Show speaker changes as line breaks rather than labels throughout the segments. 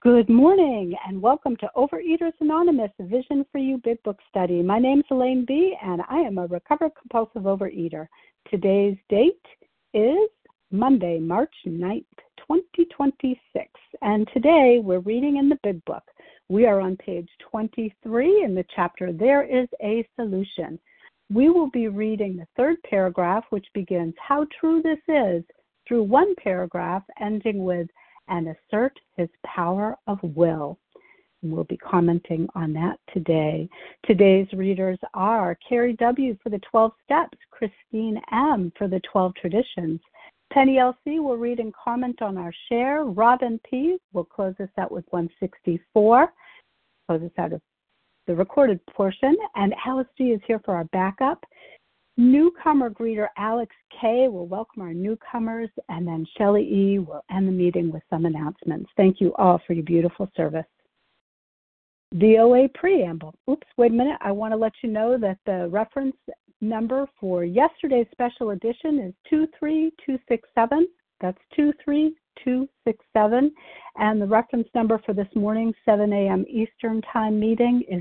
Good morning and welcome to Overeaters Anonymous, a Vision for You Big Book Study. My name is Elaine B. and I am a recovered compulsive overeater. Today's date is Monday, March 9th, 2026, and today we're reading in the Big Book. We are on page 23 in the chapter, There is a Solution. We will be reading the third paragraph, which begins, How True This Is, through one paragraph ending with, and assert his power of will. And we'll be commenting on that today. Today's readers are Carrie W. for the 12 Steps, Christine M. for the 12 Traditions. Penny L.C. will read and comment on our share. Robin P. will close us out with 164, close us out of the recorded portion. And Alice G. is here for our backup. Newcomer greeter Alex K. will welcome our newcomers, and then Shelley E. will end the meeting with some announcements. Thank you all for your beautiful service. The OA Preamble. Oops, wait a minute. I want to let you know that the reference number for yesterday's special edition is 23267. That's 23267. And the reference number for this morning's 7 a.m. Eastern Time meeting is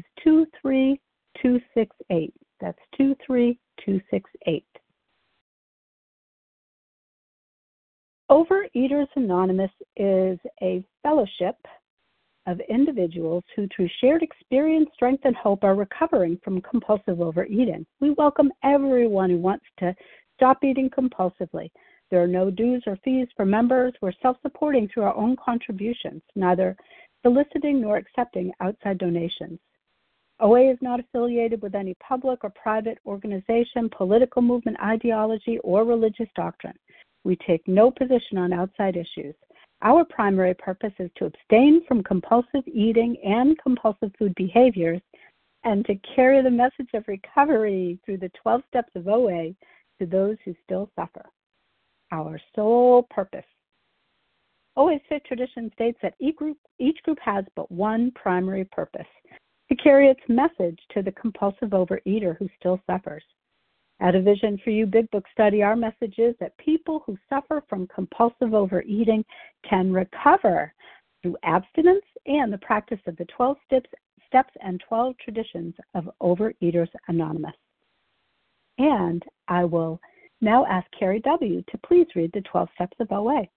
23268. That's 23268. Overeaters Anonymous is a fellowship of individuals who, through shared experience, strength, and hope, are recovering from compulsive overeating. We welcome everyone who wants to stop eating compulsively. There are no dues or fees for members. We're self-supporting through our own contributions, neither soliciting nor accepting outside donations. OA is not affiliated with any public or private organization, political movement, ideology, or religious doctrine. We take no position on outside issues. Our primary purpose is to abstain from compulsive eating and compulsive food behaviors and to carry the message of recovery through the 12 steps of OA to those who still suffer. Our sole purpose. OA's fifth tradition states that each group has but one primary purpose, to carry its message to the compulsive overeater who still suffers. At A Vision for You Big Book Study, our message is that people who suffer from compulsive overeating can recover through abstinence and the practice of the 12 steps and 12 traditions of Overeaters Anonymous. And I will now ask Carrie W. to please read the 12 steps of OA.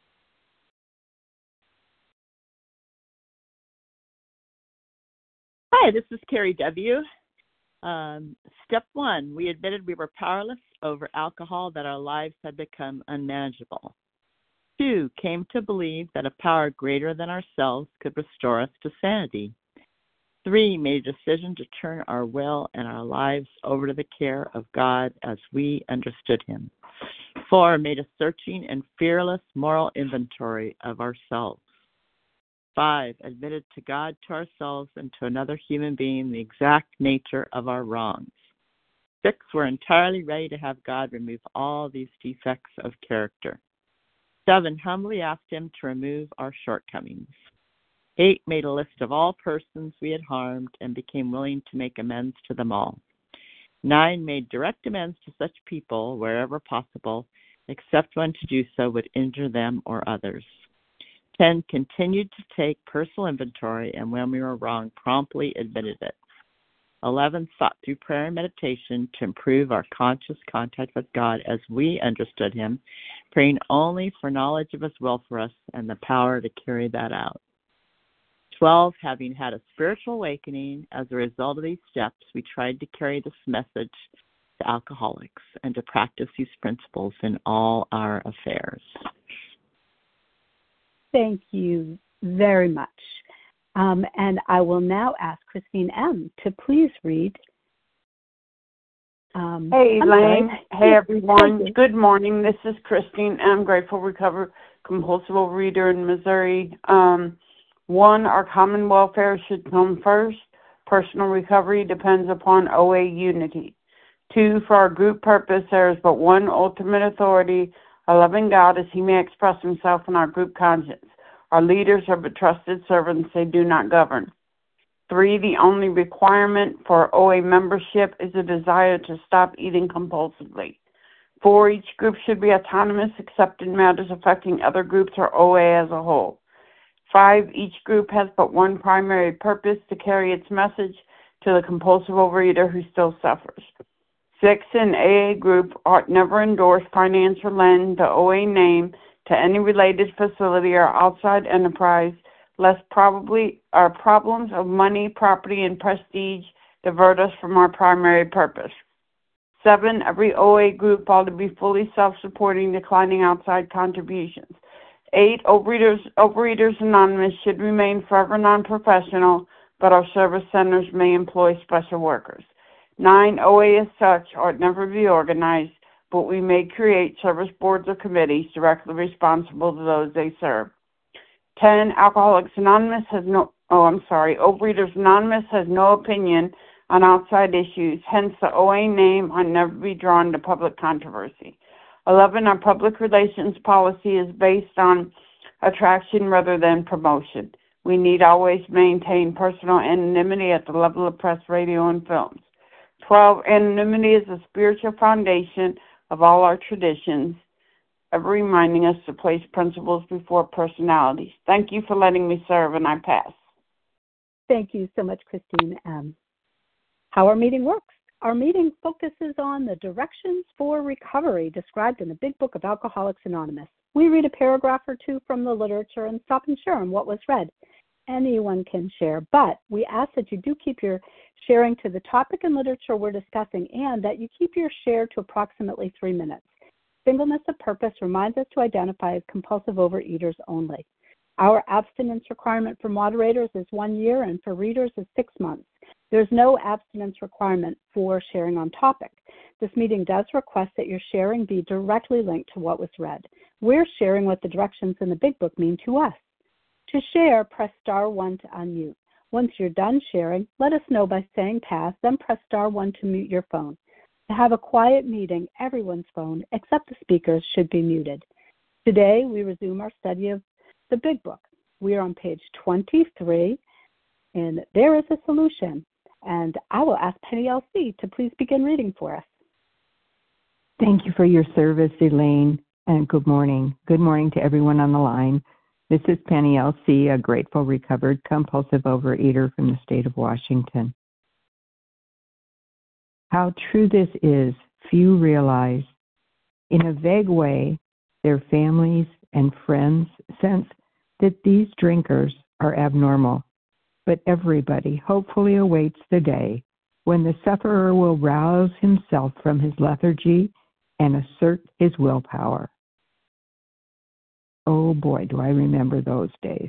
Hi, this is Carrie W. Step 1, we admitted we were powerless over alcohol, that our lives had become unmanageable. 2, came to believe that a power greater than ourselves could restore us to sanity. 3, made a decision to turn our will and our lives over to the care of God as we understood Him. 4, made a searching and fearless moral inventory of ourselves. 5, admitted to God, to ourselves, and to another human being the exact nature of our wrongs. 6, we're entirely ready to have God remove all these defects of character. 7, humbly asked Him to remove our shortcomings. 8, made a list of all persons we had harmed and became willing to make amends to them all. 9, made direct amends to such people wherever possible, except when to do so would injure them or others. 10, continued to take personal inventory, and when we were wrong, promptly admitted it. 11, sought through prayer and meditation to improve our conscious contact with God as we understood Him, praying only for knowledge of His will for us and the power to carry that out. 12, having had a spiritual awakening as a result of these steps, we tried to carry this message to alcoholics and to practice these principles in all our affairs.
Thank you very much. And I will now ask Christine M. to please read.
Hey, Elaine. Hey, everyone. Good morning. This is Christine M. Grateful Recovered Compulsive Overeater in Missouri. 1, our common welfare should come first. Personal recovery depends upon OA unity. 2, for our group purpose, there is but one ultimate authority, a loving God, as He may express Himself in our group conscience. Our leaders are but trusted servants, they do not govern. 3, the only requirement for OA membership is a desire to stop eating compulsively. 4, each group should be autonomous except in matters affecting other groups or OA as a whole. 5, each group has but one primary purpose: to carry its message to the compulsive overeater who still suffers. 6, an AA group ought never endorse, finance, or lend the OA name to any related facility or outside enterprise, lest probably our problems of money, property, and prestige divert us from our primary purpose. 7, every OA group ought to be fully self-supporting, declining outside contributions. 8, Overeaters Anonymous should remain forever non-professional, but our service centers may employ special workers. 9, OA as such ought never be organized, but we may create service boards or committees directly responsible to those they serve. 10, Overeaters Anonymous has no opinion on outside issues, hence the OA name ought never be drawn to public controversy. 11, our public relations policy is based on attraction rather than promotion. We need always maintain personal anonymity at the level of press, radio, and films. 12, anonymity is the spiritual foundation of all our traditions, ever reminding us to place principles before personalities. Thank you for letting me serve, and I pass.
Thank you so much, Christine. How our meeting works. Our meeting focuses on the directions for recovery described in the Big Book of Alcoholics Anonymous. We read a paragraph or two from the literature and stop and share on what was read. Anyone can share, but we ask that you do keep your sharing to the topic and literature we're discussing, and that you keep your share to approximately 3 minutes. Singleness of purpose reminds us to identify as compulsive overeaters only. Our abstinence requirement for moderators is 1 year, and for readers is 6 months. There's no abstinence requirement for sharing on topic. This meeting does request that your sharing be directly linked to what was read. We're sharing what the directions in the Big Book mean to us. To share, press star 1 to unmute. Once you're done sharing, let us know by saying pass, then press star 1 to mute your phone. To have a quiet meeting, everyone's phone, except the speakers, should be muted. Today, we resume our study of the Big Book. We are on page 23, and there is a solution. And I will ask Penny L.C. to please begin reading for us.
Thank you for your service, Elaine, and good morning. Good morning to everyone on the line. This is Penny L.C., a grateful, recovered, compulsive overeater from the state of Washington. How true this is, few realize. In a vague way, their families and friends sense that these drinkers are abnormal, but everybody hopefully awaits the day when the sufferer will rouse himself from his lethargy and assert his willpower. Oh boy, do I remember those days.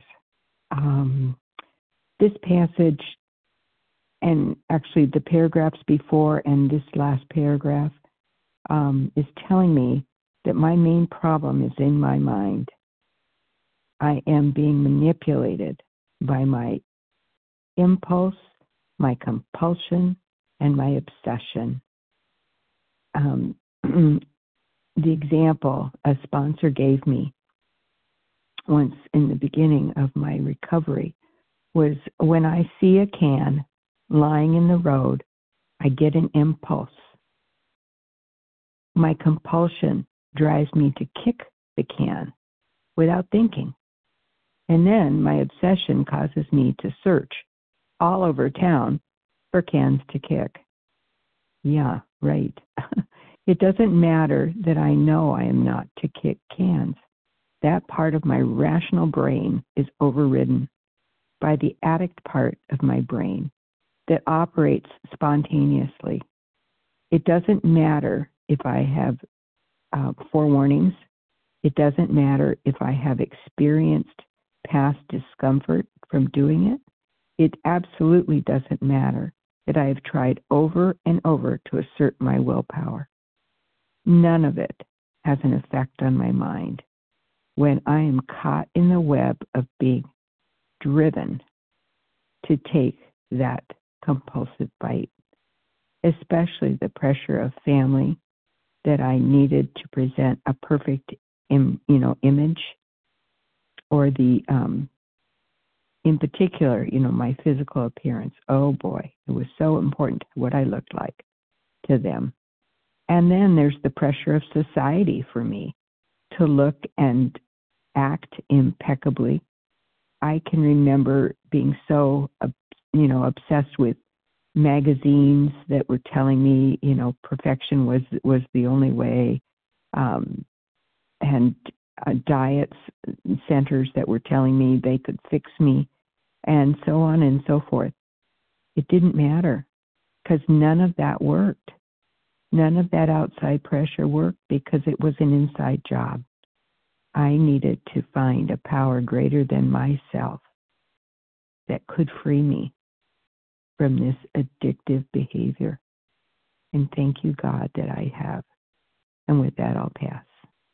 This passage, and actually the paragraphs before and this last paragraph, is telling me that my main problem is in my mind. I am being manipulated by my impulse, my compulsion, and my obsession. The example a sponsor gave me once in the beginning of my recovery was when I see a can lying in the road, I get an impulse. My compulsion drives me to kick the can without thinking. And then my obsession causes me to search all over town for cans to kick. Yeah, right. It doesn't matter that I know I am not to kick cans. That part of my rational brain is overridden by the addict part of my brain that operates spontaneously. It doesn't matter if I have forewarnings. It doesn't matter if I have experienced past discomfort from doing it. It absolutely doesn't matter that I have tried over and over to assert my willpower. None of it has an effect on my mind when I am caught in the web of being driven to take that compulsive bite, especially the pressure of family that I needed to present a perfect, image, or the, in particular, my physical appearance. Oh boy, it was so important what I looked like to them. And then there's the pressure of society for me to look and act impeccably I can remember being so, obsessed with magazines that were telling me, perfection was the only way, and diets centers that were telling me they could fix me, and so on and so forth. It didn't matter because none of that worked. None of that outside pressure worked because it was an inside job. I needed to find a power greater than myself that could free me from this addictive behavior. And thank you, God, that I have. And with that, I'll pass.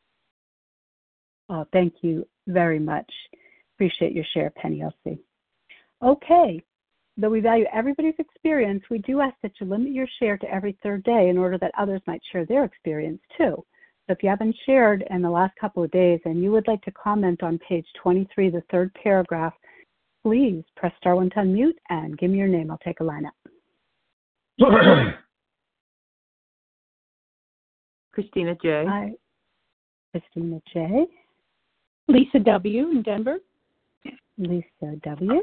Oh, thank you very much. Appreciate your share, Penny Elsie. Okay. Though we value everybody's experience, we do ask that you limit your share to every third day in order that others might share their experience too. So if you haven't shared in the last couple of days and you would like to comment on page 23, the third paragraph, please press star 1 to unmute and give me your name. I'll take a lineup.
Christina J.
Hi. Christina J.
Lisa W. in Denver.
Lisa W.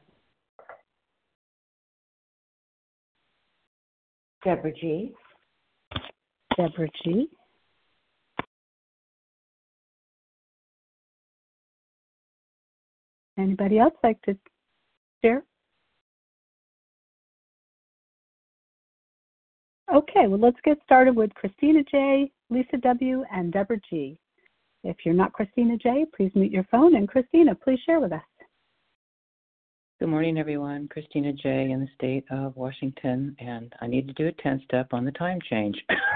Deborah G.
Deborah G. Anybody else like to share? Okay, well, let's get started with Christina J., Lisa W., and Deborah G. If you're not Christina J., please mute your phone. And Christina, please share with us.
Good morning, everyone. Christina J. in the state of Washington, and I need to do a 10-step on the time change.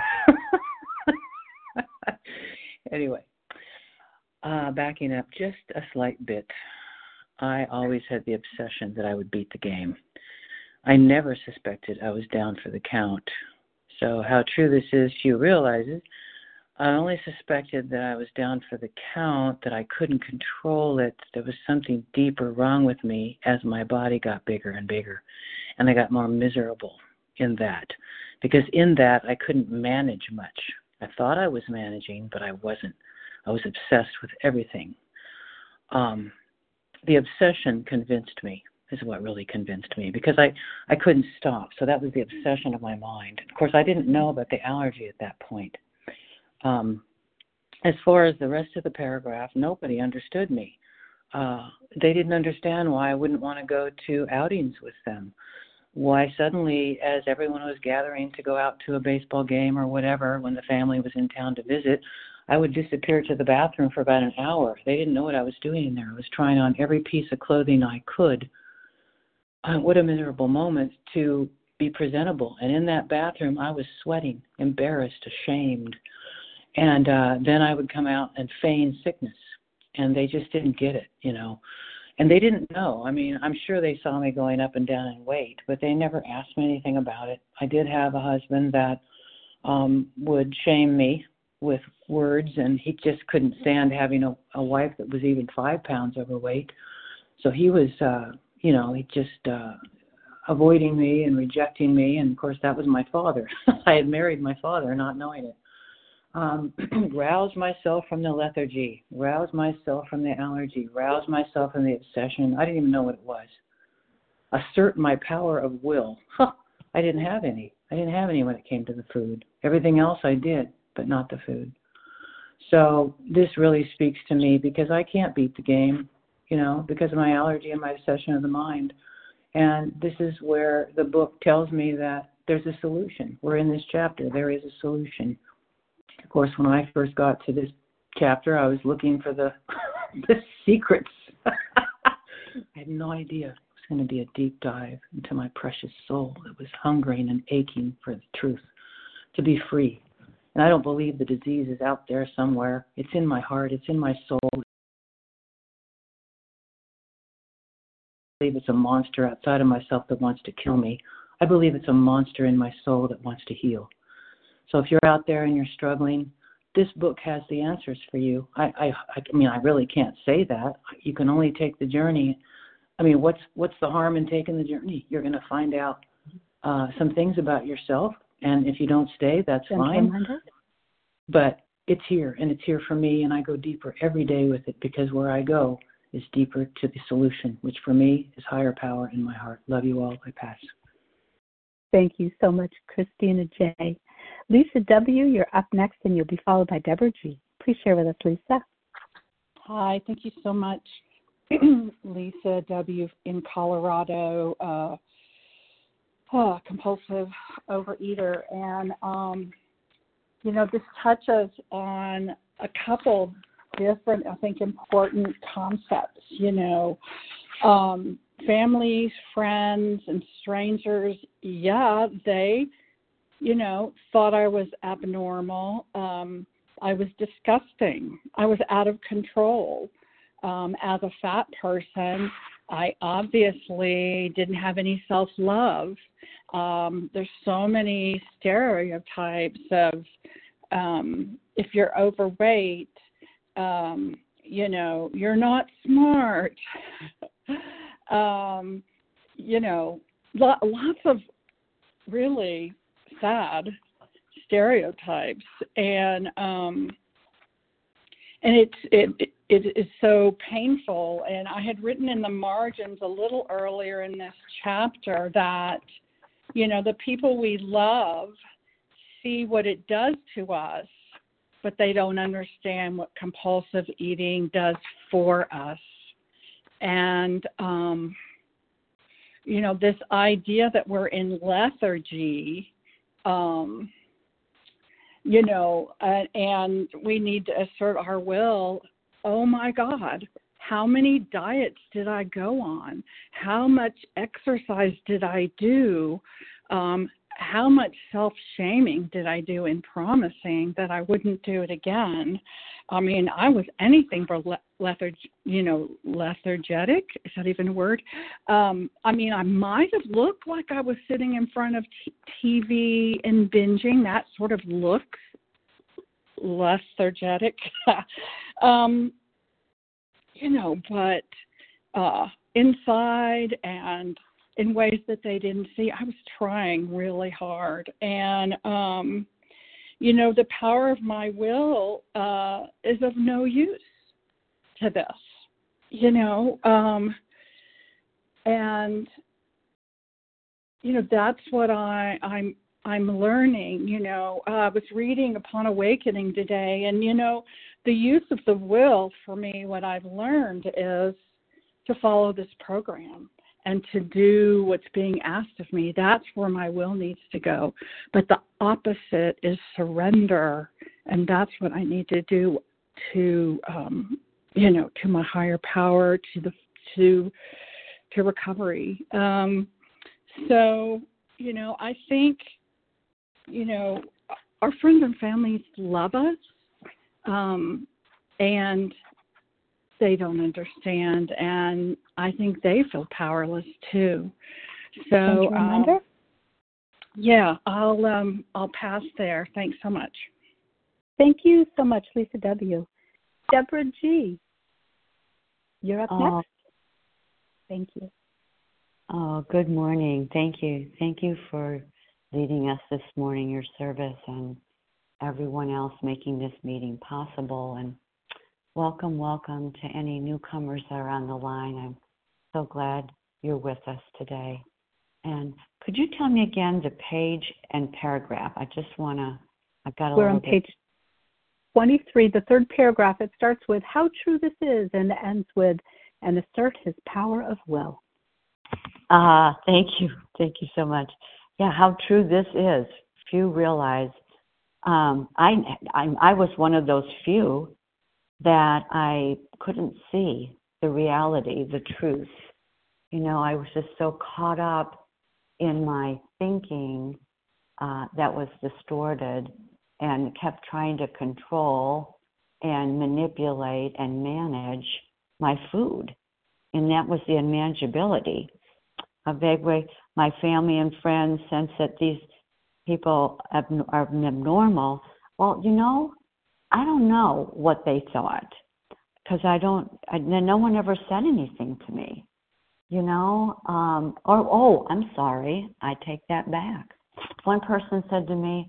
Anyway, backing up just a slight bit, I always had the obsession that I would beat the game. I never suspected I was down for the count. So how true this is, few realize it. I only suspected that I was down for the count, that I couldn't control it. There was something deeper wrong with me as my body got bigger and bigger. And I got more miserable in that. Because in that, I couldn't manage much. I thought I was managing, but I wasn't. I was obsessed with everything. The obsession convinced me, is what really convinced me, because I couldn't stop. So that was the obsession of my mind. Of course, I didn't know about the allergy at that point. As far as the rest of the paragraph, nobody understood me. They didn't understand why I wouldn't want to go to outings with them. Why suddenly, as everyone was gathering to go out to a baseball game or whatever, when the family was in town to visit, I would disappear to the bathroom for about an hour. They didn't know what I was doing in there. I was trying on every piece of clothing I could. What a miserable moment to be presentable. And in that bathroom, I was sweating, embarrassed, ashamed. And then I would come out and feign sickness, and they just didn't get it, And they didn't know. I mean, I'm sure they saw me going up and down in weight, but they never asked me anything about it. I did have a husband that would shame me with words, and he just couldn't stand having a wife that was even 5 pounds overweight. So he was, he just avoiding me and rejecting me, and, of course, that was my father. I had married my father, not knowing it. Rouse myself from the lethargy, rouse myself from the allergy, rouse myself from the obsession. I didn't even know what it was. Assert my power of will. I didn't have any. I didn't have any when it came to the food. Everything else I did, but not the food. So this really speaks to me because I can't beat the game, because of my allergy and my obsession of the mind. And this is where the book tells me that there's a solution. We're in this chapter. There is a solution. Of course, when I first got to this chapter, I was looking for the secrets. I had no idea it was going to be a deep dive into my precious soul that was hungering and aching for the truth, to be free. And I don't believe the disease is out there somewhere. It's in my heart. It's in my soul. I believe it's a monster outside of myself that wants to kill me. I believe it's a monster in my soul that wants to heal. So if you're out there and you're struggling, this book has the answers for you. I mean, I really can't say that. You can only take the journey. I mean, what's the harm in taking the journey? You're going to find out some things about yourself, and if you don't stay, that's fine. But it's here, and it's here for me, and I go deeper every day with it because where I go is deeper to the solution, which for me is higher power in my heart. Love you all. I pass.
Thank you so much, Christina J. Lisa W., you're up next, and you'll be followed by Deborah G. Please share with us, Lisa.
Hi, thank you so much. Lisa W. in Colorado, compulsive overeater. And, this touches on a couple different, I think, important concepts, families, friends, and strangers. Yeah, they, thought I was abnormal. I was disgusting. I was out of control. As a fat person, I obviously didn't have any self-love. There's so many stereotypes of if you're overweight, you're not smart. Lots of really sad stereotypes, and it is so painful. And I had written in the margins a little earlier in this chapter that, the people we love see what it does to us, but they don't understand what compulsive eating does for us. And, this idea that we're in lethargy, and we need to assert our will. Oh my God, how many diets did I go on? How much exercise did I do? How much self-shaming did I do in promising that I wouldn't do it again? I mean, I was anything but lethargic. Is that even a word? I might have looked like I was sitting in front of TV and binging. That sort of looks lethargic. But inside and in ways that they didn't see, I was trying really hard. And, the power of my will is of no use to this, that's what I'm learning. I was reading Upon Awakening today, and, the use of the will for me, what I've learned is to follow this program and to do what's being asked of me. That's where my will needs to go. But the opposite is surrender, and that's what I need to do to, to my higher power, to recovery. I think, our friends and families love us, and they don't understand, and I think they feel powerless too. So, I'll pass there. Thanks so much.
Thank you so much, Lisa W. Deborah G., you're up next. Thank you.
Oh, good morning. Thank you. Thank you for leading us this morning, your service, and everyone else making this meeting possible. And welcome to any newcomers that are on the line. I'm so glad you're with us today. And could you tell me again the page and paragraph?
We're on page 23, the third paragraph. It starts with how true this is and ends with, and assert his power of will.
Thank you. Thank you so much. Yeah, how true this is. Few realize. I was one of those few that I couldn't see the reality, the truth. I was just so caught up in my thinking that was distorted and kept trying to control and manipulate and manage my food. And that was the unmanageability. A vague way, my family and friends sense that these people are abnormal. Well, I don't know what they thought, because no one ever said anything to me, I'm sorry, I take that back. One person said to me,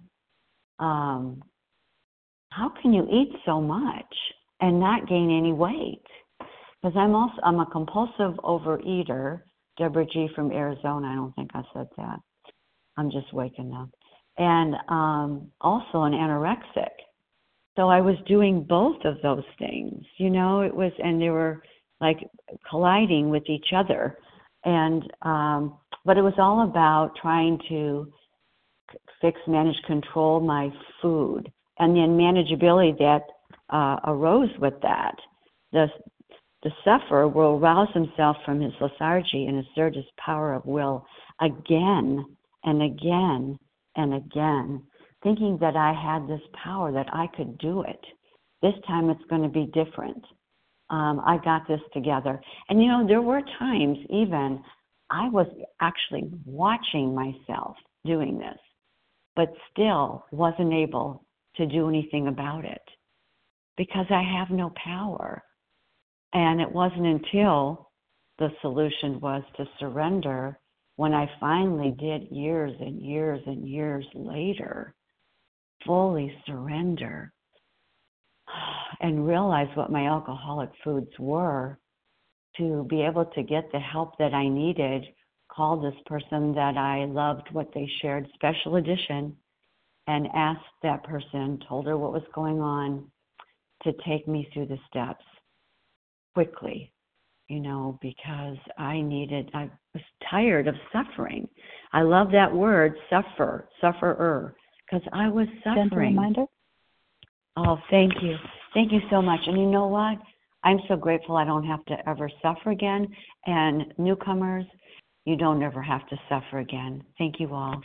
how can you eat so much and not gain any weight? because I'm a compulsive overeater. Deborah G. from Arizona. I don't think I said that. I'm just waking up. And also an anorexic. So I was doing both of those things, it was, and they were like colliding with each other. And, but it was all about trying to fix, manage, control my food and the unmanageability that arose with that. The sufferer will rouse himself from his lethargy and assert his power of will again and again and again, thinking that I had this power, that I could do it. This time it's going to be different. I got this together. And, there were times even I was actually watching myself doing this, but still wasn't able to do anything about it because I have no power. And it wasn't until the solution was to surrender when I finally did, years and years and years later, fully surrender and realize what my alcoholic foods were, to be able to get the help that I needed, called this person that I loved what they shared, special edition, and asked that person, told her what was going on, to take me through the steps quickly, because I was tired of suffering. I love that word, sufferer, because I was suffering.
Gentle reminder.
Oh, thank you. Thank you so much. And you know what? I'm so grateful I don't have to ever suffer again. And newcomers, you don't ever have to suffer again. Thank you all.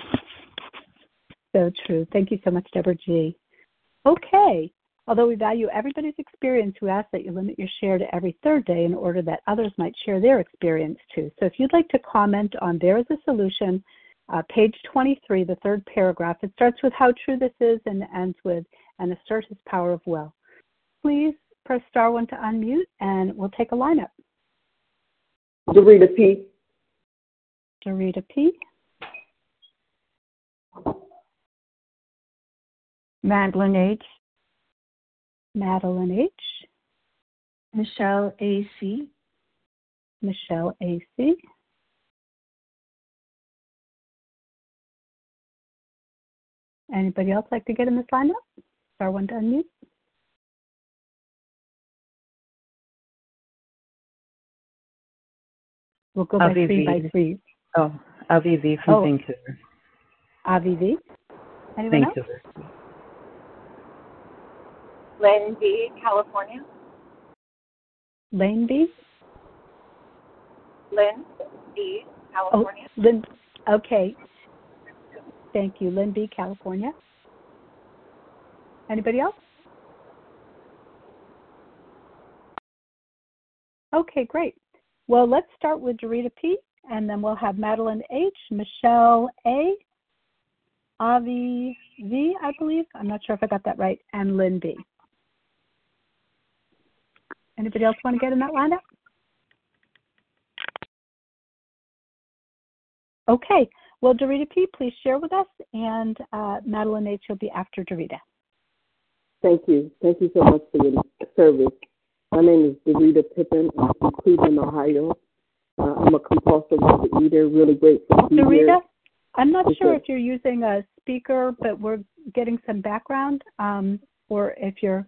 So true. Thank you so much, Deborah G. Okay. Although we value everybody's experience, we ask that you limit your share to every third day in order that others might share their experience too. So if you'd like to comment on There is a Solution, page 23, the third paragraph, it starts with how true this is and ends with and assert his power of will. Please press star 1 to unmute, and we'll take a lineup.
Dorita P.
Dorita P.
Madeline H.
Madeline H.
Michelle A.C.
Michelle A.C. Anybody else like to get in this lineup? Star 1 to unmute. We'll go by three by three.
Oh, Avi V from Vancouver.
Avi V. Anyone else?
Lynn B., California.
Lane B.
Lynn B., California.
Oh, Lynn. Okay. Thank you. Lynn B., California. Anybody else? Okay, great. Well, let's start with Dorita P., and then we'll have Madeline H., Michelle A., Avi V., I believe. I'm not sure if I got that right, and Lynn B. Anybody else want to get in that lineup? Okay. Well, Dorita P., please share with us, and Madeline H. will be after Dorita.
Thank you. Thank you so much for your service. My name is Dorita Pippin. I'm from Cleveland, Ohio. I'm a compulsive overeater, really grateful to be here.
Dorita, I'm not sure if you're using a speaker, but we're getting some background, or if you're...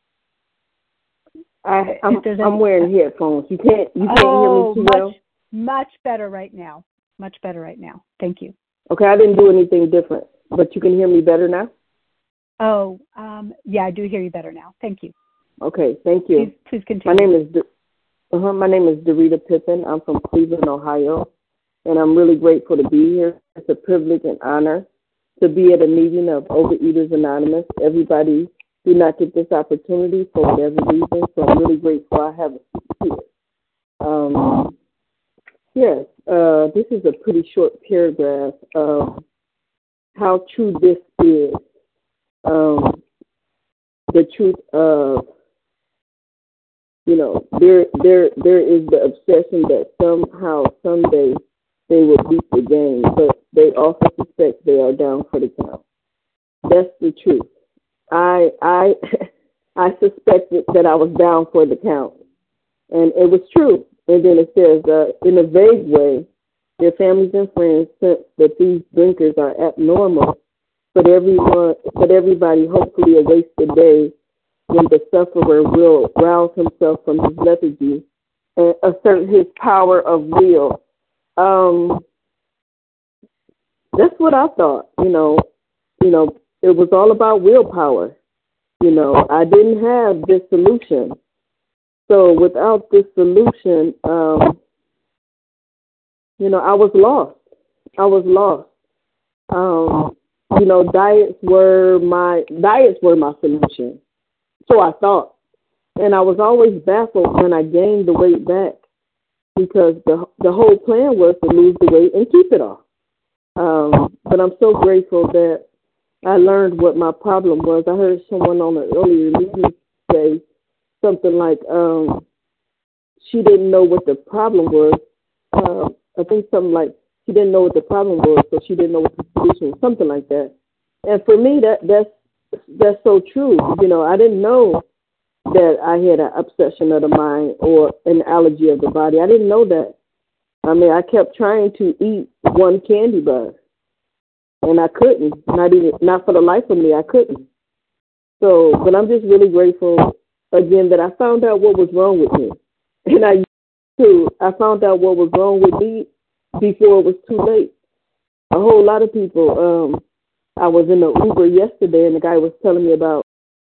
I'm wearing headphones. You can't hear me too well?
Much better right now. Much better right now. Thank you.
Okay, I didn't do anything different, but you can hear me better now?
Oh, yeah, I do hear you better now. Thank you.
Okay, thank you.
Please continue.
My name is Dorita Pippin. I'm from Cleveland, Ohio, and I'm really grateful to be here. It's a privilege and honor to be at a meeting of Overeaters Anonymous. Everybody do not get this opportunity for whatever reason, so I'm really grateful I have a seat here. Yes, this is a pretty short paragraph of how true this is. The truth of, there is the obsession that somehow, someday, they will beat the game, but they also suspect they are down for the count. That's the truth. I suspected that I was down for the count, And it was true. And then it says, in a vague way, their families and friends sense that these drinkers are abnormal, but everybody hopefully awaits the day when the sufferer will rouse himself from his lethargy and assert his power of will. That's what I thought. It was all about willpower. I didn't have this solution. So without this solution, I was lost. Diets were my solution. So I thought. And I was always baffled when I gained the weight back because the whole plan was to lose the weight and keep it off. But I'm so grateful that I learned what my problem was. I heard someone on an earlier meeting say something like she didn't know what the problem was. I think something like she didn't know what the problem was, so she didn't know what the solution was, something like that. And for me, that's so true. I didn't know that I had an obsession of the mind or an allergy of the body. I didn't know that. I mean, I kept trying to eat one candy bar, and I couldn't. Not for the life of me, I couldn't. So, but I'm just really grateful again that I found out what was wrong with me, and I found out what was wrong with me before it was too late. A whole lot of people. I was in the Uber yesterday, and the guy was telling me about.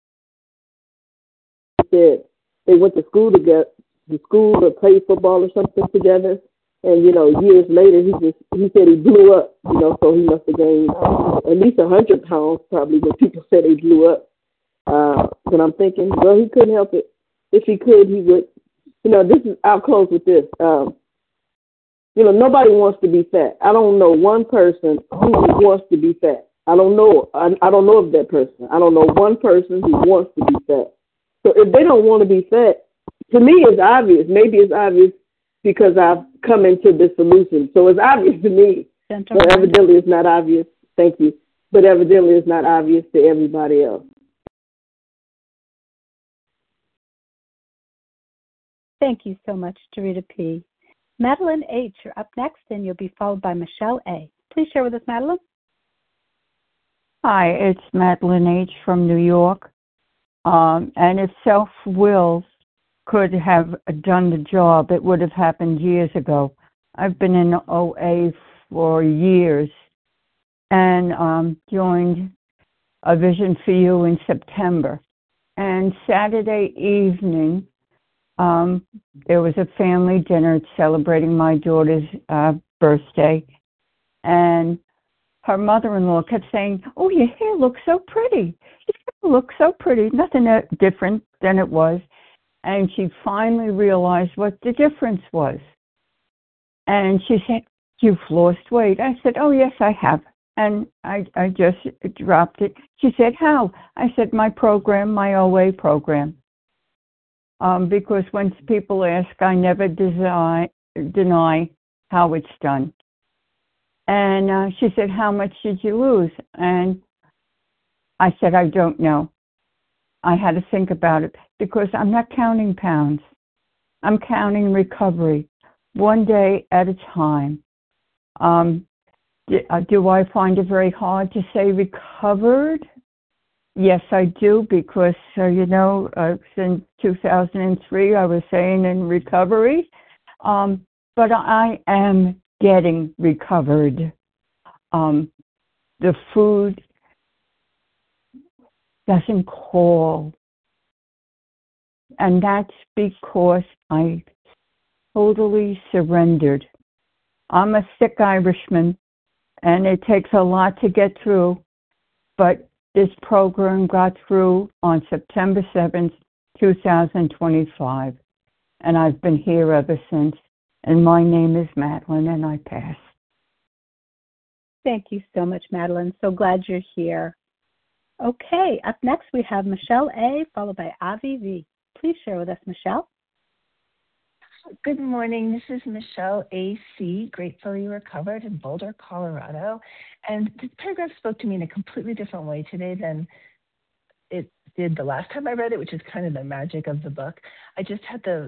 He said they went to school together, or played football or something together. And, years later, he said he blew up, so he must have gained at least 100 pounds, probably, when people said he blew up. But I'm thinking, well, he couldn't help it. If he could, he would. I'll close with this. Nobody wants to be fat. I don't know one person who wants to be fat. I don't know. I don't know of that person. I don't know one person who wants to be fat. So if they don't want to be fat, to me, it's obvious. Maybe it's obvious because I've come into this solution. So it's obvious to me, but evidently it's not obvious. Thank you. But evidently it's not obvious to everybody else.
Thank you so much, Dorita P. Madeline H., you're up next, and you'll be followed by Michelle A. Please share with us, Madeline.
Hi, it's Madeline H. from New York. And if self-will could have done the job, it would have happened years ago. I've been in OA for years and joined A Vision for You in September. And Saturday evening, there was a family dinner celebrating my daughter's birthday. And her mother-in-law kept saying, "Oh, your hair looks so pretty. Your hair looks so pretty." Nothing different than it was. And she finally realized what the difference was. And she said, "You've lost weight." I said, "Oh, yes, I have." And I just dropped it. She said, "How?" I said, "My program, my OA program." Because when people ask, I never deny how it's done. And she said, "How much did you lose?" And I said, "I don't know." I had to think about it because I'm not counting pounds. I'm counting recovery, one day at a time. Do I find it very hard to say recovered? Yes, I do, because, since 2003, I was saying in recovery. But I am getting recovered. The food doesn't call. And that's because I totally surrendered. I'm a sick Irishman, and it takes a lot to get through. But this program got through on September 7th, 2025. And I've been here ever since. And my name is Madeline, and I pass.
Thank you so much, Madeline. So glad you're here. Okay, up next we have Michelle A., followed by Avi V. Please share with us, Michelle.
Good morning. This is Michelle A.C., gratefully recovered in Boulder, Colorado. And this paragraph spoke to me in a completely different way today than it did the last time I read it, which is kind of the magic of the book. I just had the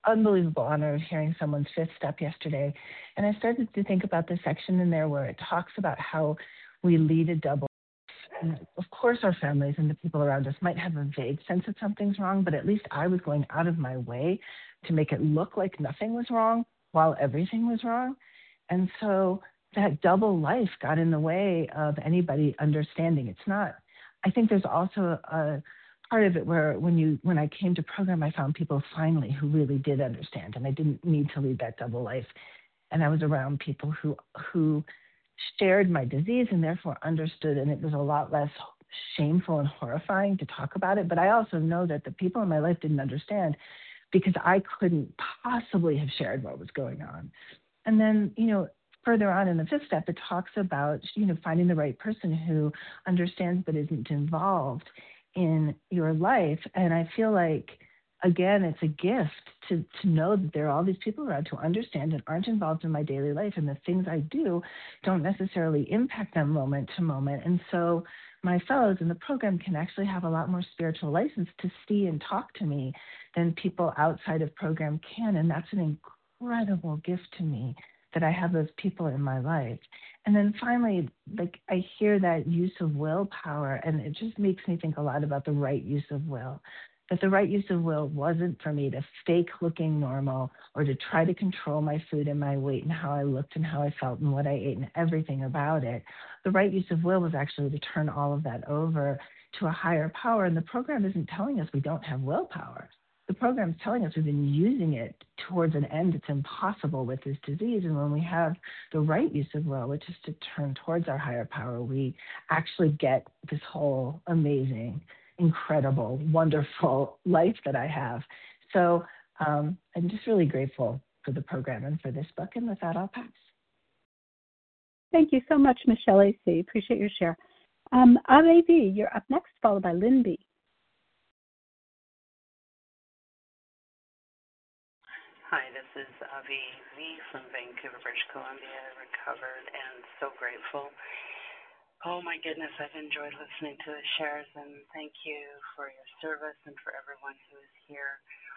unbelievable honor of hearing someone's fifth step yesterday. And I started to think about the section in there where it talks about how we lead a double. And of course, our families and the people around us might have a vague sense that something's wrong, but at least I was going out of my way to make it look like nothing was wrong while everything was wrong. And so that double life got in the way of anybody understanding. It's not, I think there's also a part of it where when I came to program, I found people finally who really did understand, and I didn't need to lead that double life. And I was around people who shared my disease and therefore understood, and it was a lot less shameful and horrifying to talk about it. But I also know that the people in my life didn't understand because I couldn't possibly have shared what was going on. And then, further on in the fifth step, it talks about, finding the right person who understands but isn't involved in your life. And I feel like, again, it's a gift to know that there are all these people around who understand and aren't involved in my daily life, and the things I do don't necessarily impact them moment to moment. And so my fellows in the program can actually have a lot more spiritual license to see and talk to me than people outside of program can. And that's an incredible gift to me that I have those people in my life. And then finally, I hear that use of willpower, and it just makes me think a lot about the right use of will. That the right use of will wasn't for me to fake looking normal or to try to control my food and my weight and how I looked and how I felt and what I ate and everything about it. The right use of will was actually to turn all of that over to a higher power. And the program isn't telling us we don't have willpower. The program is telling us we've been using it towards an end that's impossible with this disease. And when we have the right use of will, which is to turn towards our higher power, we actually get this whole amazing, incredible, wonderful life that I have. So I'm just really grateful for the program and for this book. And with that, I'll pass.
Thank you so much, Michelle A.C. Appreciate your share. Ave V., you're up next, followed by Lynn B.
Hi, this is Avi V from Vancouver, British Columbia, recovered and so grateful. Oh my goodness, I've enjoyed listening to the shares, and thank you for your service and for everyone who is here.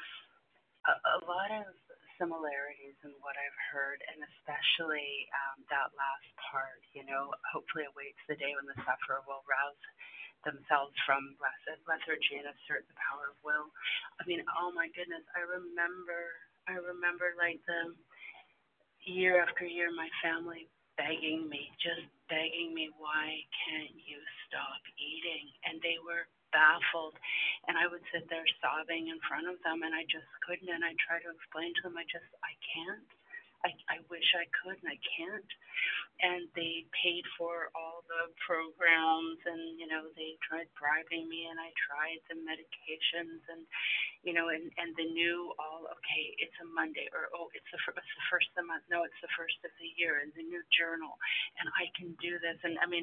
A lot of similarities in what I've heard, and especially that last part, hopefully awaits the day when the sufferer will rouse themselves from lethargy and assert the power of will. I mean, oh my goodness, I remember like the year after year, my family just begging me, why can't you stop eating? And they were baffled. And I would sit there sobbing in front of them, and I just couldn't. And I tried to explain to them, I can't. I wish I could, and I can't. And they paid for all the programs, and, they tried bribing me, and I tried the medications, and, and the new okay, it's a Monday, or, it's the first of the month. No, it's the first of the year, and the new journal, and I can do this. And I'm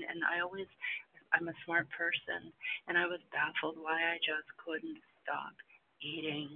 a smart person, and I was baffled why I just couldn't stop eating.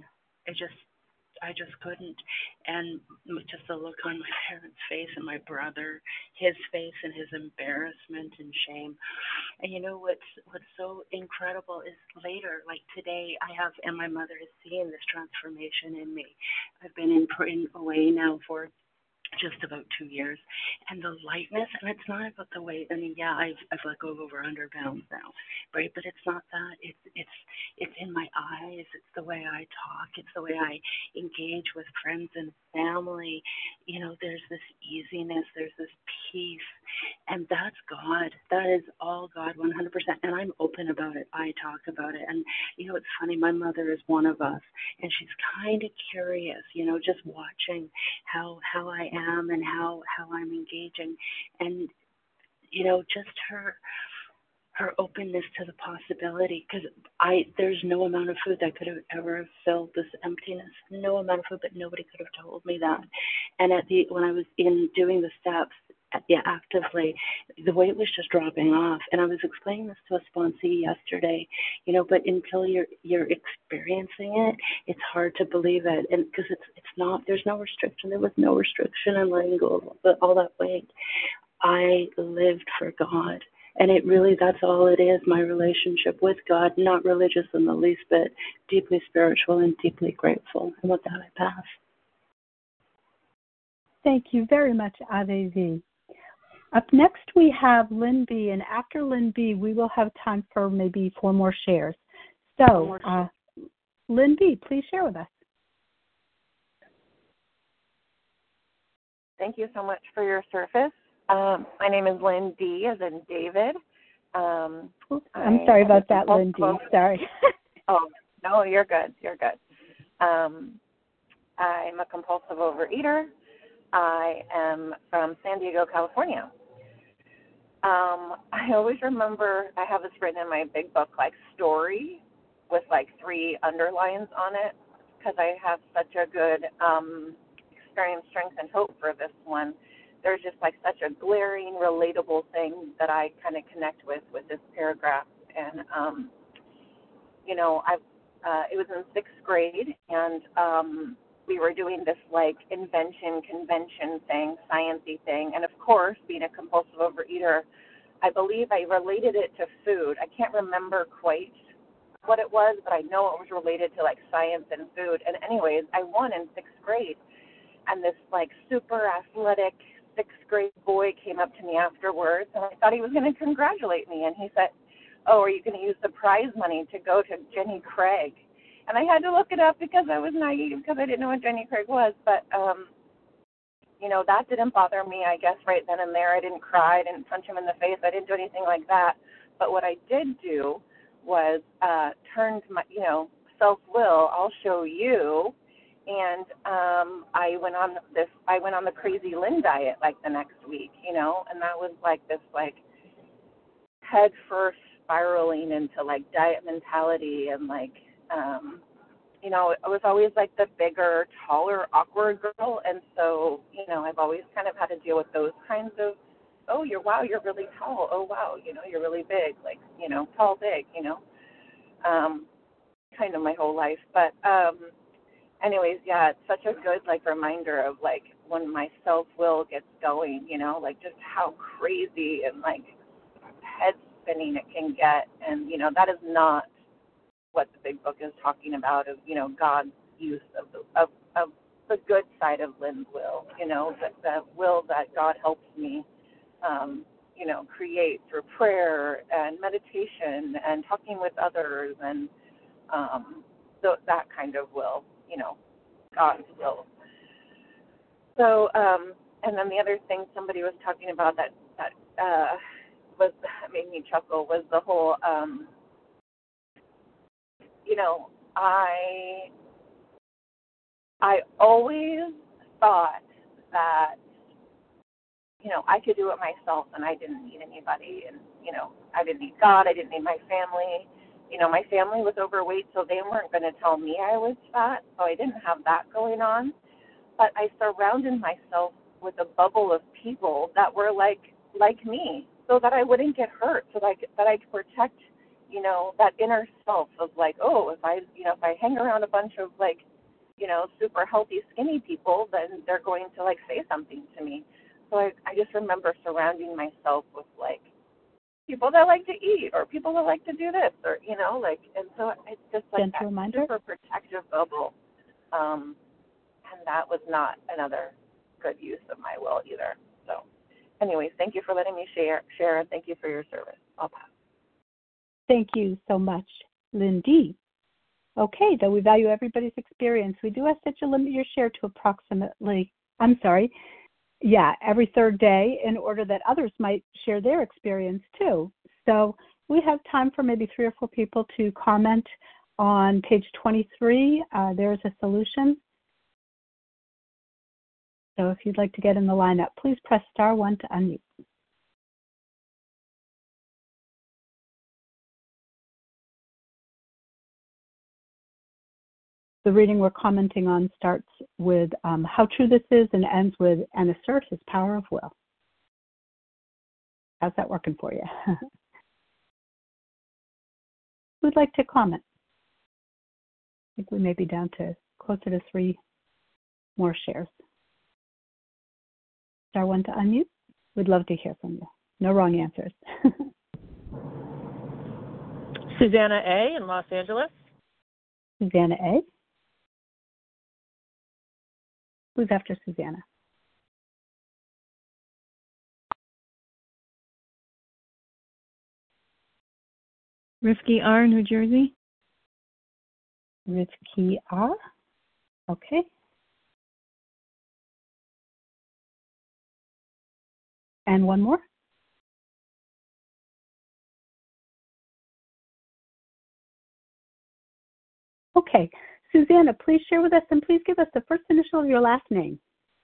I just couldn't. And just the look on my parents' face and my brother, his face, and his embarrassment and shame. And what's so incredible is later, like today, and my mother has seen this transformation in me. I've been in OA now for just about 2 years, and the lightness, and it's not about the weight. I mean, yeah, I've let go of over 100 pounds now, right? But it's not that. It's in my eyes. It's the way I talk. It's the way I engage with friends and family. There's this easiness. There's this peace, and that's God. That is all God, 100%. And I'm open about it. I talk about it, and it's funny. My mother is one of us, and she's kind of curious. Just watching how I am and how I'm engaging, and just her openness to the possibility, because there's no amount of food that could have ever filled this emptiness, no amount of food, but nobody could have told me that. And when I was doing the steps actively, the weight was just dropping off. And I was explaining this to a sponsee yesterday, but until you're experiencing it, it's hard to believe it. And because it's not, there's no restriction. There was no restriction in letting go of all that weight. I lived for God. And it really, that's all it is, my relationship with God, not religious in the least bit, deeply spiritual and deeply grateful. And with that, I pass.
Thank you very much, Ave V. Up next, we have Lynn B. And after Lynn B., we will have time for maybe 4 more shares. So, Lynn B., please share with us.
Thank you so much for your service. My name is Lynn D., as in David.
I'm sorry about that, Lynn D. Sorry.
Oh, no, you're good. You're good. I'm a compulsive overeater. I am from San Diego, California. I always remember, I have this written in my big book, like story with like 3 underlines on it, because I have such a good experience, strength, and hope for this one. There's just like such a glaring, relatable thing that I kind of connect with this paragraph. And, you know, it was in 6th grade, and we were doing this like invention convention thing, sciencey thing. And of course, being a compulsive overeater, I believe I related it to food. I can't remember quite what it was, but I know it was related to like science and food. And anyways, I won in 6th grade. And this like super athletic 6th grade boy came up to me afterwards, and I thought he was going to congratulate me. And he said, "Oh, are you going to use the prize money to go to Jenny Craig?" And I had to look it up because I was naive, because I didn't know what Jenny Craig was. But, you know, that didn't bother me, I guess, right then and there. I didn't cry. I didn't punch him in the face. I didn't do anything like that. But what I did do was turned my, you know, self-will, I'll show you. And I went on the Crazy Lynn diet like the next week, you know, and that was like this like head first spiraling into like diet mentality and like, you know, I was always like the bigger, taller, awkward girl. And so, you know, I've always kind of had to deal with those kinds of, oh, you're really tall. Oh, wow, you know, you're really big, like, you know, tall, big, you know, kind of my whole life. But, anyways, yeah, it's such a good, like, reminder of, like, when my self-will gets going, you know, like, just how crazy and, like, head-spinning it can get. And, you know, that is not what the big book is talking about, of, you know, God's use of the good side of Lynn's will, you know, the will that God helps me, you know, create through prayer and meditation and talking with others and that kind of will, you know, God's will. So, and then the other thing somebody was talking about that made me chuckle was the whole, you know, I always thought that, you know, I could do it myself and I didn't need anybody, and, you know, I didn't need God, I didn't need my family. You know, my family was overweight, so they weren't going to tell me I was fat, so I didn't have that going on. But I surrounded myself with a bubble of people that were like me, so that I wouldn't get hurt, so that I could protect, you know, that inner self of like, oh, if I hang around a bunch of like, you know, super healthy, skinny people, then they're going to like say something to me. So I just remember surrounding myself with like people that like to eat or people that like to do this, or, you know, like, and so it's just like that super protective bubble. And that was not another good use of my will either. So anyways, thank you for letting me share, and thank you for your service. I'll pass.
Thank you so much, Lynn D. Okay, though we value everybody's experience, we do ask that you limit your share to every third day, in order that others might share their experience too. So we have time for maybe 3 or 4 people to comment on page 23. There's a solution. So if you'd like to get in the lineup, please press *1 to unmute. The reading we're commenting on starts with how true this is and ends with and assert his power of will. How's that working for you? Who'd like to comment? I think we may be down to closer to 3 more shares. *1 to unmute. We'd love to hear from you. No wrong answers.
Susanna A. in Los Angeles.
Susanna A. Who's after Susanna?
Rifki R., New Jersey.
Rifki R. Okay. And one more? Okay. Susanna, please share with us and please give us the first initial of your last name.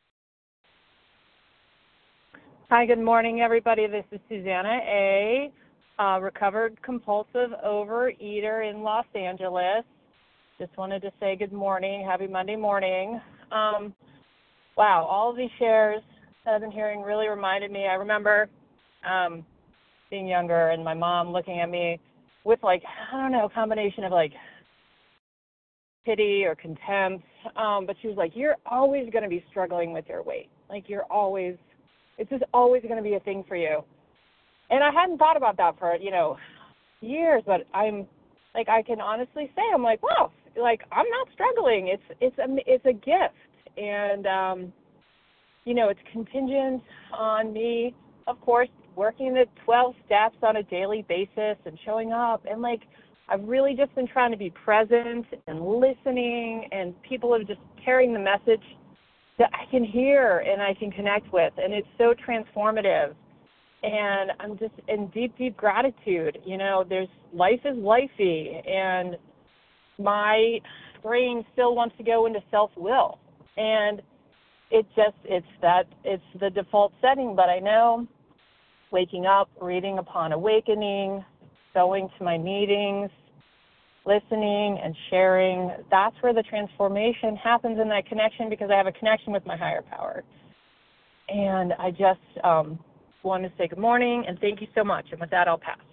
Hi, good morning, everybody. This is Susanna A., recovered compulsive overeater in Los Angeles. Just wanted to say good morning. Happy Monday morning. Wow, all of these shares that I've been hearing really reminded me. I remember being younger and my mom looking at me with, like, I don't know, a combination of, like, pity or contempt. But she was like, you're always going to be struggling with your weight. Like, it's just always going to be a thing for you. And I hadn't thought about that for, years, but I can honestly say, I'm like, wow, like, I'm not struggling. It's a gift. And, it's contingent on me, of course, working the 12 steps on a daily basis and showing up. And, like, I've really just been trying to be present and listening, and people are just carrying the message that I can hear and I can connect with. And it's so transformative. And I'm just in deep, deep gratitude. Life is lifey, and my brain still wants to go into self-will. And it's the default setting. But I know waking up, reading Upon Awakening, going to my meetings, listening and sharing, that's where the transformation happens in that connection, because I have a connection with my higher power. And I just want to say good morning and thank you so much. And with that, I'll pass.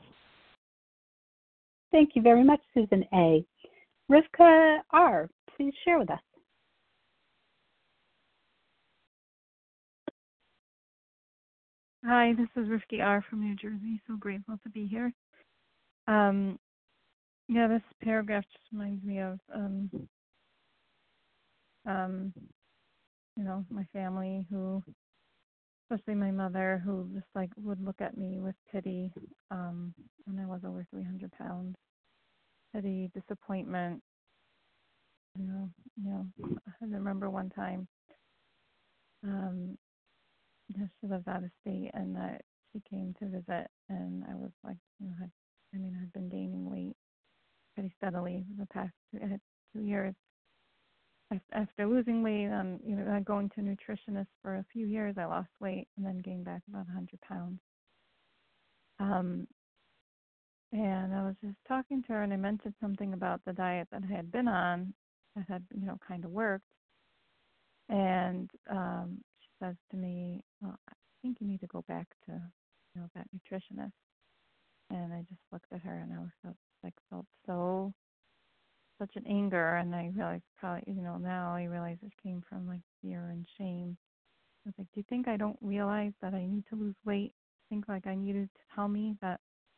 Thank you very much, Susan A. Rivka R., please share with us.
Hi, this is Rifki R. from New Jersey. So grateful to be here. This paragraph just reminds me of, my family, who, especially my mother, who just would look at me with pity when I was over 300 pounds. Pity, disappointment. I remember one time, she lived out of state, and she came to visit, and I was I'd been gaining weight pretty steadily the past 2 years. After losing weight, going to a nutritionist for a few years, I lost weight and then gained back about 100 pounds. And I was just talking to her, and I mentioned something about the diet that I had been on that had, kind of worked. And she says to me, well, I think you need to go back to, that nutritionist. And I just looked at her, and I felt such an anger, and I realized probably, now I realize it came from fear and shame. I was like, do you think I don't realize that I need to lose weight? I think I needed to tell me that,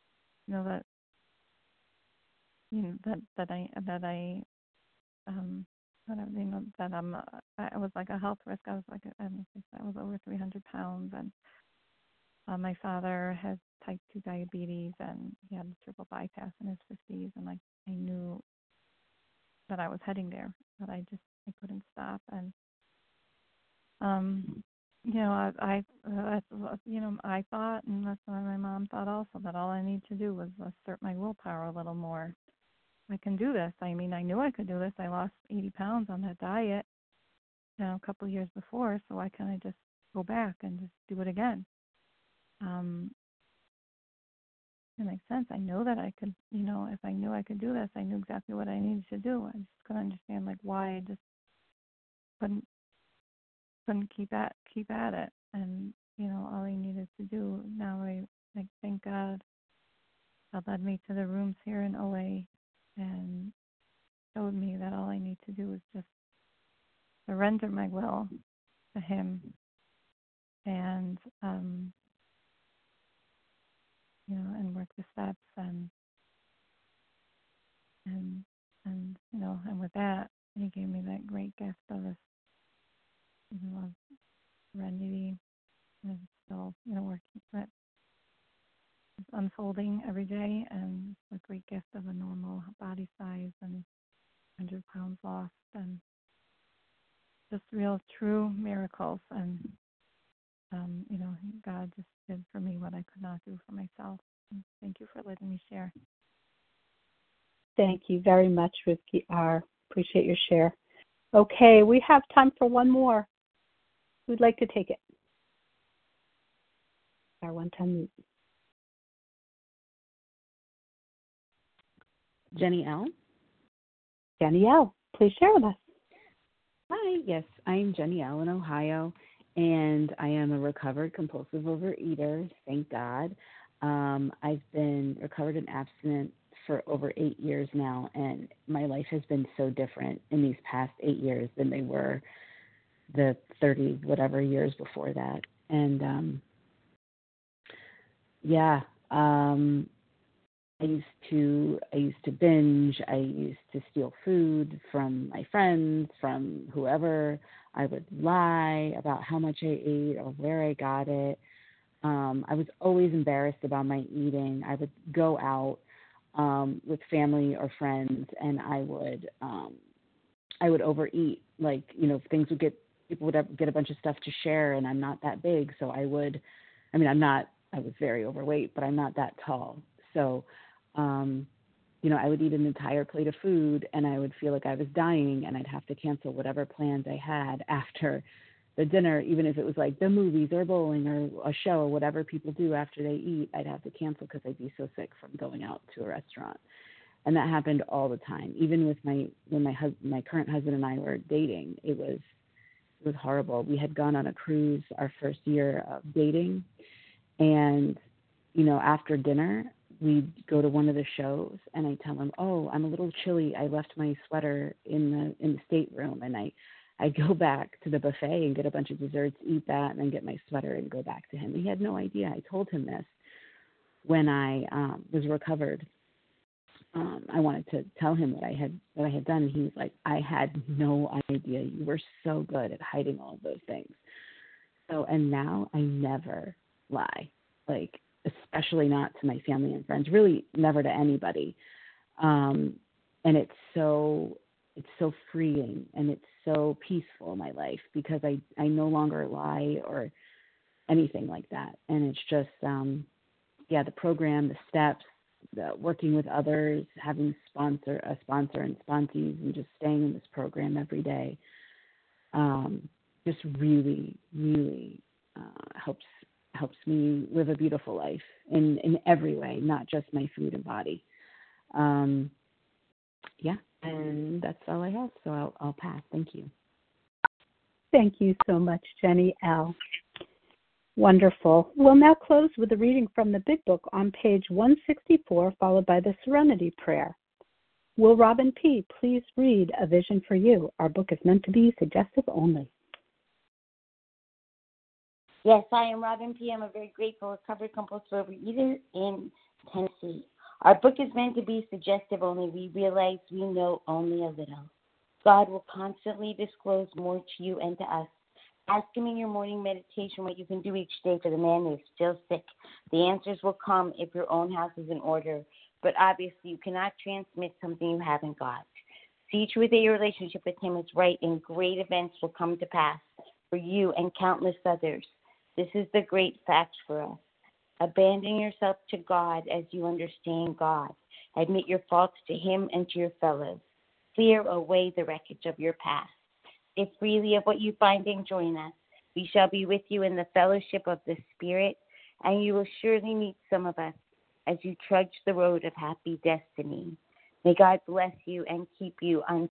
I was like a health risk. I was over 300 pounds, and my father has type 2 diabetes, and he had a triple bypass in his 50s, and I knew that I was heading there, but I couldn't stop. And I thought, and that's why my mom thought also, that all I need to do was assert my willpower a little more. I can do this. I knew I could do this. I lost 80 pounds on that diet, a couple of years before, so why can't I just go back and just do it again? It makes sense. I know that I could, if I knew I could do this, I knew exactly what I needed to do. I just couldn't understand why I just couldn't keep at it. And all I needed to do now, I thank God led me to the rooms here in OA and showed me that all I need to do is just surrender my will to Him, and and work the steps, and and with that, he gave me that great gift of this, of serenity, and it's still, working, but it's unfolding every day, and the great gift of a normal body size and 100 pounds lost, and just real, true miracles. And, God just did for me what I could not do for myself. And thank you for letting me share.
Thank you very much, Rivki R. Appreciate your share. Okay, we have time for one more. Who'd like to take it? Our one-time mute.
Jenny L.
Jenny L., please share with us.
Hi, yes, I'm Jenny L. in Ohio, and I am a recovered compulsive overeater, thank God. I've been recovered and abstinent for over 8 years now, and my life has been so different in these past 8 years than they were the 30 whatever years before that. And I used to binge. I used to steal food from my friends, from whoever. I would lie about how much I ate or where I got it. I was always embarrassed about my eating. I would go out with family or friends, and I would overeat. Like, people would get a bunch of stuff to share, and I'm not that big, so I was very overweight, but I'm not that tall. So, I would eat an entire plate of food, and I would feel like I was dying, and I'd have to cancel whatever plans I had after the dinner, even if it was like the movies or bowling or a show or whatever people do after they eat. I'd have to cancel because I'd be so sick from going out to a restaurant. And that happened all the time. Even with when my current husband and I were dating, it was horrible. We had gone on a cruise our first year of dating, and after dinner we'd go to one of the shows, and I tell him, "Oh, I'm a little chilly. I left my sweater in the stateroom," and I go back to the buffet and get a bunch of desserts, eat that, and then get my sweater and go back to him. He had no idea. I told him this when I was recovered. I wanted to tell him what I had done. He was like, "I had no idea. You were so good at hiding all of those things." So, and now I never lie, like, especially not to my family and friends, really never to anybody. And it's so freeing, and it's so peaceful in my life because I no longer lie or anything like that. And it's just, the program, the steps, the working with others, having a sponsor and sponsees, and just staying in this program every day, just really, really helps me live a beautiful life in every way, not just my food and body. And that's all I have, so I'll pass. Thank you.
Thank you so much, Jenny L. Wonderful. We'll now close with a reading from the Big Book on page 164, followed by the Serenity Prayer. Will Robin P. please read A Vision for You? Our book is meant to be suggestive only.
Yes, I am Robin P. I'm a very grateful, recovered compulsive overeater in Tennessee. Our book is meant to be suggestive only. We realize we know only a little. God will constantly disclose more to you and to us. Ask Him in your morning meditation what you can do each day for the man who is still sick. The answers will come if your own house is in order, but obviously you cannot transmit something you haven't got. See to it that your relationship with Him is right, and great events will come to pass for you and countless others. This is the great fact for us. Abandon yourself to God as you understand God. Admit your faults to Him and to your fellows. Clear away the wreckage of your past. Give freely of what you find and join us. We shall be with you in the fellowship of the Spirit, and you will surely meet some of us as you trudge the road of happy destiny. May God bless you and keep you until